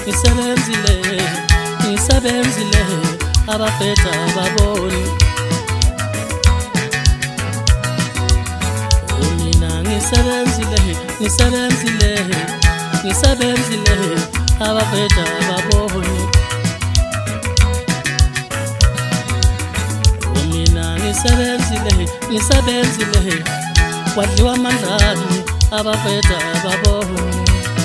ngisebenzile abafetha baboni mina ngisebenzile abafetha baboni mina ngisebenzile kwadliwa amandlani abafetha baboni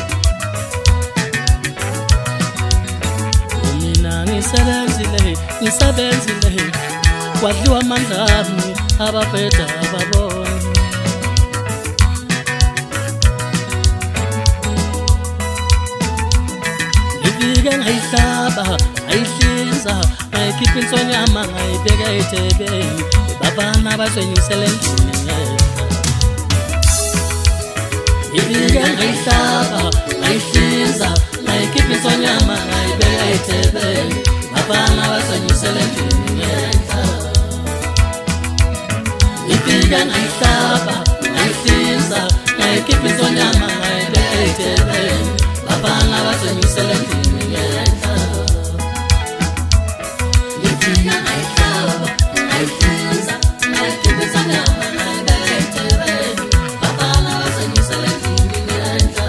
ngisebenzile kwadliwa amandlami abafetha baboni ngifike ngayihlaba ngayihlinza ngayikhipha insonyama ngayibeka ethebeni babana baswenyisele endlini ngifike ngayihlaba ngayihlinza ngayikhipha insonyama ngayibeka ethebeni babana baswenyisele endlini ngenhla ngifike ngayihlaba ngayihlinza ngayikhipha insonyama ngayibeka ethebeni babana baswenyisele endlini ngenhla ngifike ngayihlaba ngayihlinza ngayikhipha insonyama ngayibeka ethebeni babana baswenyisele endlini ngenhla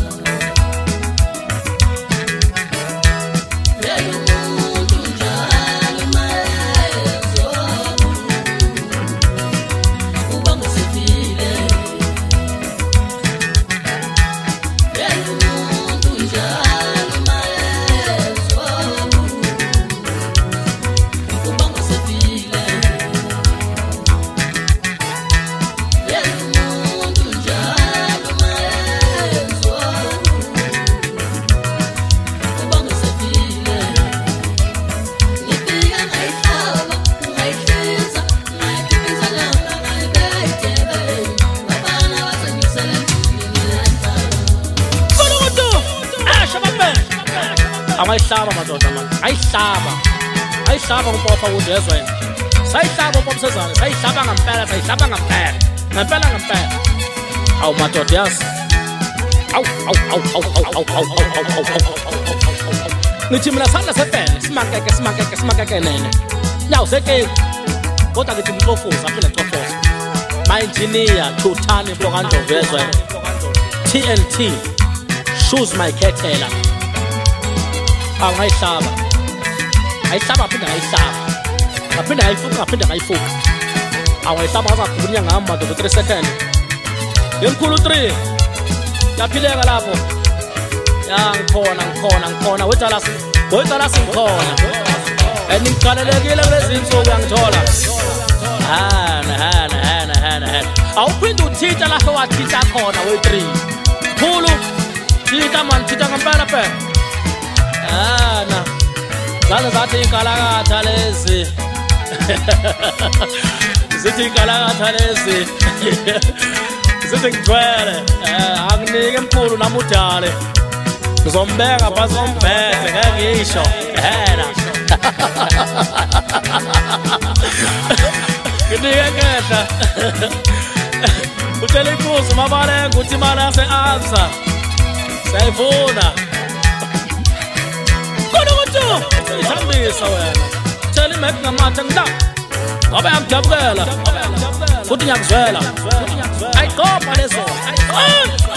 ayihlaba madoda man ayihlaba umpofa udezwe sayihlaba umpomsezana sayihlaba ngempela awu madoda yazi awu nithi mina sandla sepele simakeke nene yawu seke kodwa ngithi mcofoza phela cofoza my engineer Thuthani Mpokanjo vezwe TNT shoes my ketela ayihlaba aphinda ngayifuka ayihlaba akakhulunya ngamba ndo 3 seconds yemkhulu 3 yaphileka lapho ya ngikhona wethalasi ngikhona ngikhalelekile kulezi insuku yangithola hana awuphinde uthitha lapho wathitha khona we3 khulu thitha ngempela phela zaze zathi inkalakatha lezi zithi inkalakatha lezi zithi ngithwele anginike emkhulu nami udale ngizombeka phasi kombhede ngeke ngisho hena nginike ngehla utshela inkosi mabalenga ukuthi imali yase-absa sayivuna Sithambisa wena tshela imek ngamathe ngida ngoba yangijabukela futhi ngiyakuzwela ayiqopha lezo